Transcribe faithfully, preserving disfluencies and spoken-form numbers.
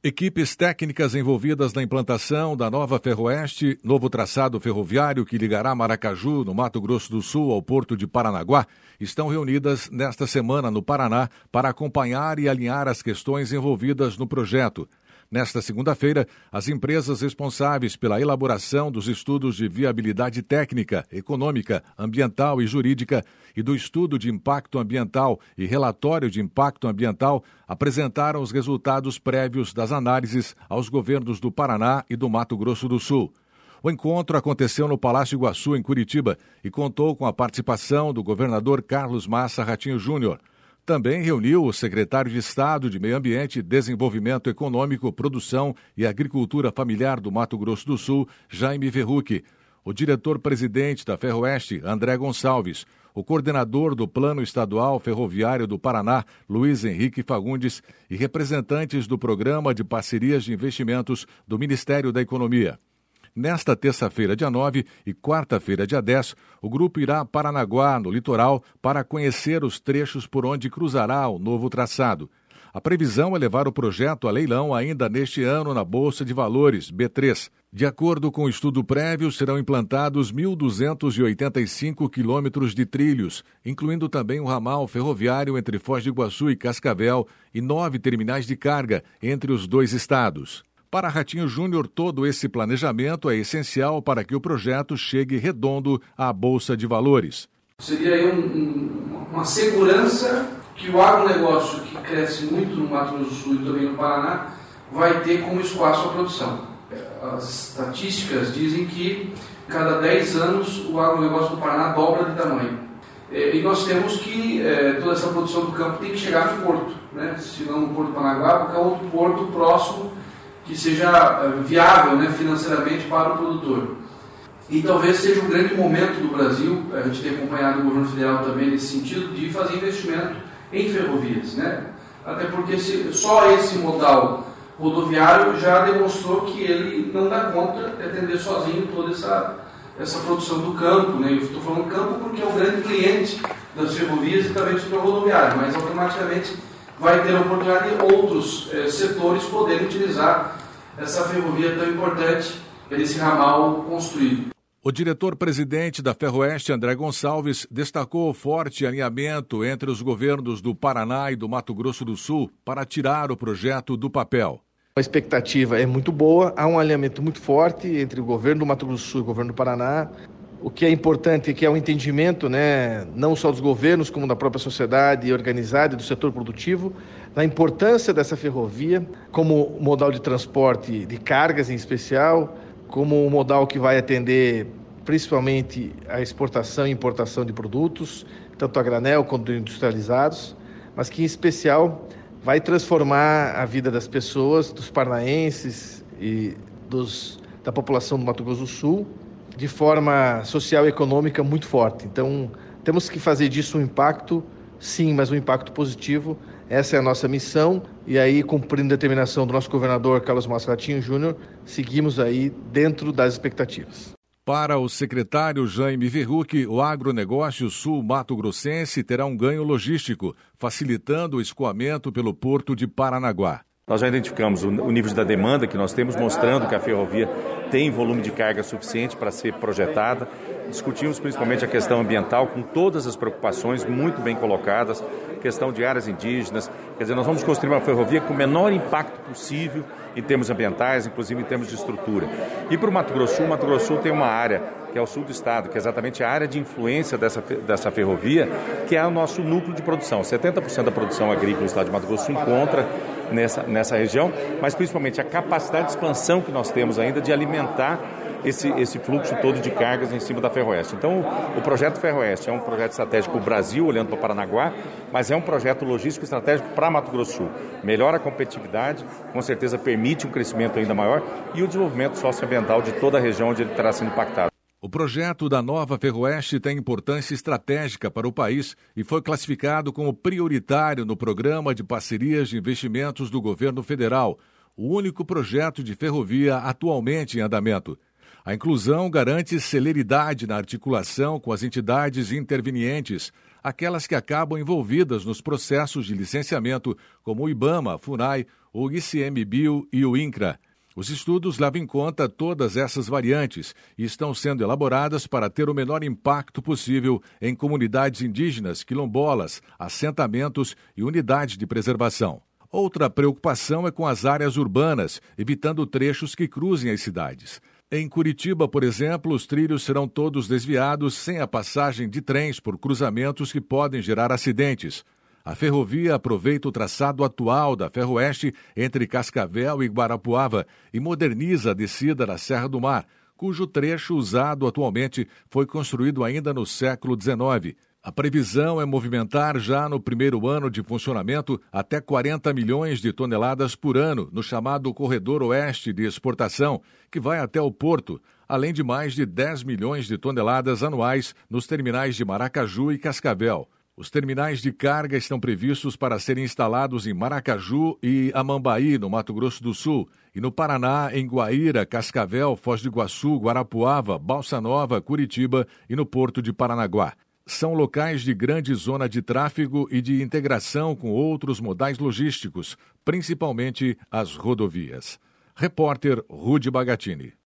Equipes técnicas envolvidas na implantação da nova Ferroeste, novo traçado ferroviário que ligará Maracaju, no Mato Grosso do Sul, ao Porto de Paranaguá, estão reunidas nesta semana no Paraná para acompanhar e alinhar as questões envolvidas no projeto. Nesta segunda-feira, as empresas responsáveis pela elaboração dos estudos de viabilidade técnica, econômica, ambiental e jurídica e do estudo de impacto ambiental e relatório de impacto ambiental apresentaram os resultados prévios das análises aos governos do Paraná e do Mato Grosso do Sul. O encontro aconteceu no Palácio Iguaçu, em Curitiba, e contou com a participação do governador Carlos Massa Ratinho Júnior. Também reuniu o secretário de Estado de Meio Ambiente, Desenvolvimento Econômico, Produção e Agricultura Familiar do Mato Grosso do Sul, Jaime Verrucchi, o diretor-presidente da Ferroeste, André Gonçalves, o coordenador do Plano Estadual Ferroviário do Paraná, Luiz Henrique Fagundes, e representantes do Programa de Parcerias de Investimentos do Ministério da Economia. Nesta terça-feira, dia nove, e quarta-feira, dia dez, o grupo irá a Paranaguá, no litoral, para conhecer os trechos por onde cruzará o novo traçado. A previsão é levar o projeto a leilão ainda neste ano na Bolsa de Valores, B três. De acordo com o estudo prévio, serão implantados mil duzentos e oitenta e cinco quilômetros de trilhos, incluindo também um ramal ferroviário entre Foz do Iguaçu e Cascavel e nove terminais de carga entre os dois estados. Para Ratinho Júnior, todo esse planejamento é essencial para que o projeto chegue redondo à Bolsa de Valores. Seria aí um, um, uma segurança que o agronegócio, que cresce muito no Mato Grosso do Sul e também no Paraná, vai ter como espaço a produção. As estatísticas dizem que cada dez anos o agronegócio do Paraná dobra de tamanho. E nós temos que, toda essa produção do campo tem que chegar no porto, né? Se não no Porto de Paranaguá, qualquer outro porto próximo que seja viável, né, financeiramente para o produtor. E talvez seja um grande momento do Brasil, a gente tem acompanhado o governo federal também nesse sentido, de fazer investimento em ferrovias, né? Até porque se, só esse modal rodoviário já demonstrou que ele não dá conta de atender sozinho toda essa, essa produção do campo, né? Eu estou falando campo porque é o grande cliente das ferrovias e também do setor rodoviário, mas automaticamente vai ter a oportunidade de outros eh, setores poderem utilizar essa ferrovia tão importante, esse ramal construído. O diretor-presidente da Ferroeste, André Gonçalves, destacou o forte alinhamento entre os governos do Paraná e do Mato Grosso do Sul para tirar o projeto do papel. A expectativa é muito boa, há um alinhamento muito forte entre o governo do Mato Grosso do Sul e o governo do Paraná. O que é importante é que é um entendimento, né, não só dos governos, como da própria sociedade organizada e do setor produtivo, da importância dessa ferrovia como modal de transporte de cargas em especial, como um modal que vai atender principalmente a exportação e importação de produtos, tanto a granel quanto industrializados, mas que em especial vai transformar a vida das pessoas, dos paranaenses e dos, da população do Mato Grosso do Sul, de forma social e econômica muito forte. Então, temos que fazer disso um impacto, sim, mas um impacto positivo. Essa é a nossa missão e aí, cumprindo a determinação do nosso governador Carlos Massa Ratinho Júnior, seguimos aí dentro das expectativas. Para o secretário Jaime Verrucchi, o agronegócio sul-mato-grossense terá um ganho logístico, facilitando o escoamento pelo Porto de Paranaguá. Nós já identificamos o nível da demanda que nós temos, mostrando que a ferrovia tem volume de carga suficiente para ser projetada. Discutimos principalmente a questão ambiental, com todas as preocupações muito bem colocadas, questão de áreas indígenas. Quer dizer, nós vamos construir uma ferrovia com o menor impacto possível em termos ambientais, inclusive em termos de estrutura. E para o Mato Grosso do Sul, o Mato Grosso do Sul tem uma área, que é o sul do estado, que é exatamente a área de influência dessa, dessa ferrovia, que é o nosso núcleo de produção. setenta por cento da produção agrícola do estado de Mato Grosso do Sul encontra nessa, nessa região, mas principalmente a capacidade de expansão que nós temos ainda de alimentar esse, esse fluxo todo de cargas em cima da Ferroeste. Então, o projeto Ferroeste é um projeto estratégico para o Brasil, olhando para Paranaguá, mas é um projeto logístico estratégico para Mato Grosso do Sul. Melhora a competitividade, com certeza permite um crescimento ainda maior e o desenvolvimento socioambiental de toda a região onde ele terá sendo impactado. O projeto da nova Ferroeste tem importância estratégica para o país e foi classificado como prioritário no Programa de Parcerias de Investimentos do Governo Federal, o único projeto de ferrovia atualmente em andamento. A inclusão garante celeridade na articulação com as entidades intervenientes, aquelas que acabam envolvidas nos processos de licenciamento, como o IBAMA, a FUNAI, o I C M B I e o INCRA. Os estudos levam em conta todas essas variantes e estão sendo elaboradas para ter o menor impacto possível em comunidades indígenas, quilombolas, assentamentos e unidades de preservação. Outra preocupação é com as áreas urbanas, evitando trechos que cruzem as cidades. Em Curitiba, por exemplo, os trilhos serão todos desviados sem a passagem de trens por cruzamentos que podem gerar acidentes. A ferrovia aproveita o traçado atual da Ferroeste entre Cascavel e Guarapuava e moderniza a descida da Serra do Mar, cujo trecho usado atualmente foi construído ainda no século dezenove. A previsão é movimentar já no primeiro ano de funcionamento até quarenta milhões de toneladas por ano no chamado Corredor Oeste de Exportação, que vai até o Porto, além de mais de dez milhões de toneladas anuais nos terminais de Maracaju e Cascavel. Os terminais de carga estão previstos para serem instalados em Maracaju e Amambaí, no Mato Grosso do Sul, e no Paraná, em Guaíra, Cascavel, Foz do Iguaçu, Guarapuava, Balsa Nova, Curitiba e no Porto de Paranaguá. São locais de grande zona de tráfego e de integração com outros modais logísticos, principalmente as rodovias. Repórter Rudy Bagatini.